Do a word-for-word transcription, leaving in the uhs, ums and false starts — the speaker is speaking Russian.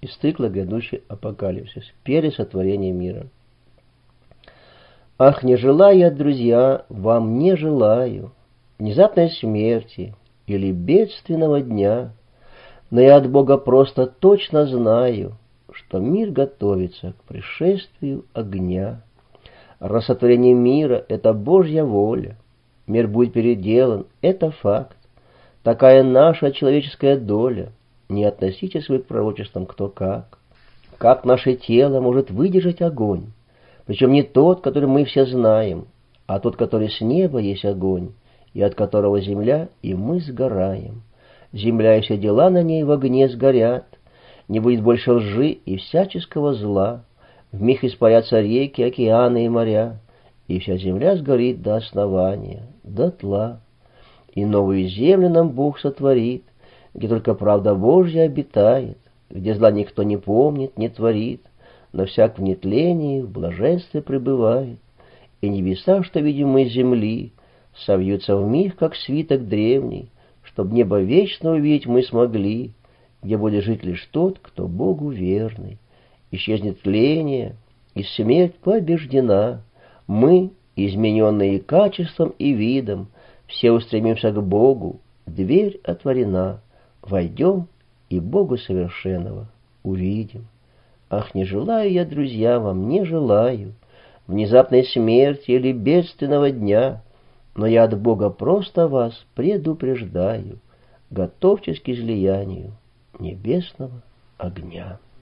из цикла «Грядущий апокалипсис», перед сотворением мира. Ах, не желаю я, друзья, вам не желаю внезапной смерти или бедственного дня, но я от Бога просто точно знаю, что мир готовится к пришествию огня. Раз сотворение мира — это Божья воля, мир будет переделан — это факт. Такая наша человеческая доля. Не относитесь вы к пророчествам кто как. Как наше тело может выдержать огонь? Причем не тот, который мы все знаем, а тот, который с неба есть огонь, и от которого земля и мы сгораем. Земля и все дела на ней в огне сгорят. Не будет больше лжи и всяческого зла. Вмиг испарятся реки, океаны и моря, и вся земля сгорит до основания, дотла. И новую землю нам Бог сотворит, где только правда Божья обитает, где зла никто не помнит, не творит, но всяк в нетлении, в блаженстве пребывает. И небеса, что видим мы земли, совьются вмиг, как свиток древний, чтоб небо вечно увидеть мы смогли, где будет жить лишь тот, кто Богу верный. Исчезнет тление, и смерть побеждена. Мы, измененные качеством и видом, все устремимся к Богу, дверь отворена, войдем и Богу совершенного увидим. Ах, не желаю я, друзья, вам не желаю внезапной смерти или бедственного дня, но я от Бога просто вас предупреждаю, готовьтесь к излиянию небесного огня.